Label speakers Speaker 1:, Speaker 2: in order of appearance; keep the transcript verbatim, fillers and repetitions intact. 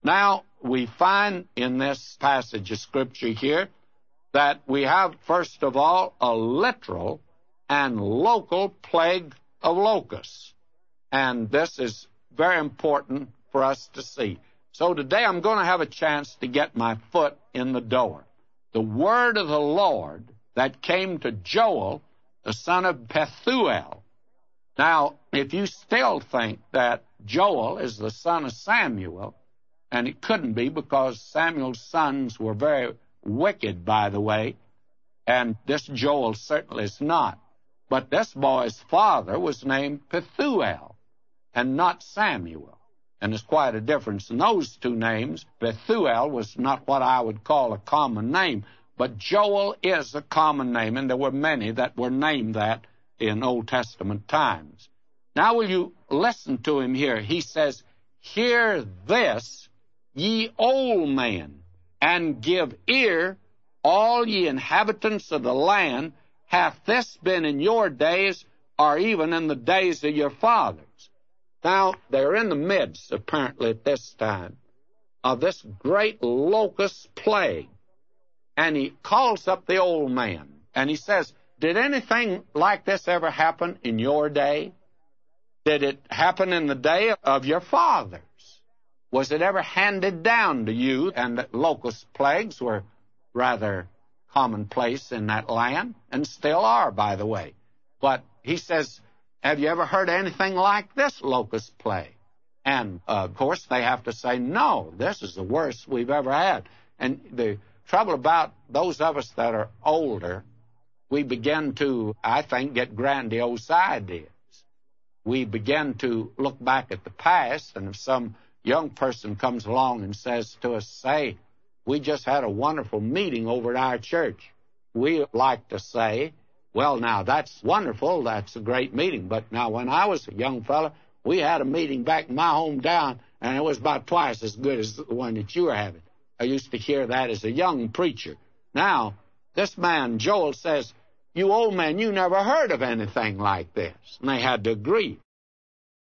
Speaker 1: Now, we find in this passage of Scripture here that we have, first of all, a literal and local plague of locusts. And this is very important for us to see. So today I'm going to have a chance to get my foot in the door. The word of the Lord that came to Joel, the son of Pethuel. Now, if you still think that Joel is the son of Samuel, and it couldn't be because Samuel's sons were very wicked, by the way, and this Joel certainly is not. But this boy's father was named Pethuel and not Samuel. And there's quite a difference in those two names. Bethuel was not what I would call a common name, but Joel is a common name, and there were many that were named that in Old Testament times. Now will you listen to him here? He says, "Hear this, ye old men, and give ear, all ye inhabitants of the land. Hath this been in your days, or even in the days of your fathers?" Now, they're in the midst, apparently at this time, of this great locust plague. And he calls up the old man, and he says, "Did anything like this ever happen in your day? Did it happen in the day of your fathers? Was it ever handed down to you?" And the locust plagues were rather commonplace in that land, and still are, by the way. But he says, "Have you ever heard anything like this locust plague?" And, uh, of course, they have to say, "No, this is the worst we've ever had." And the trouble about those of us that are older, we begin to, I think, get grandiose ideas. We begin to look back at the past, and if some young person comes along and says to us, say, "We just had a wonderful meeting over at our church," we like to say, "Well, now, that's wonderful. That's a great meeting. But now, when I was a young fellow, we had a meeting back in my hometown, and it was about twice as good as the one that you were having." I used to hear that as a young preacher. Now, this man, Joel, says, "You old man, you never heard of anything like this." And they had to agree.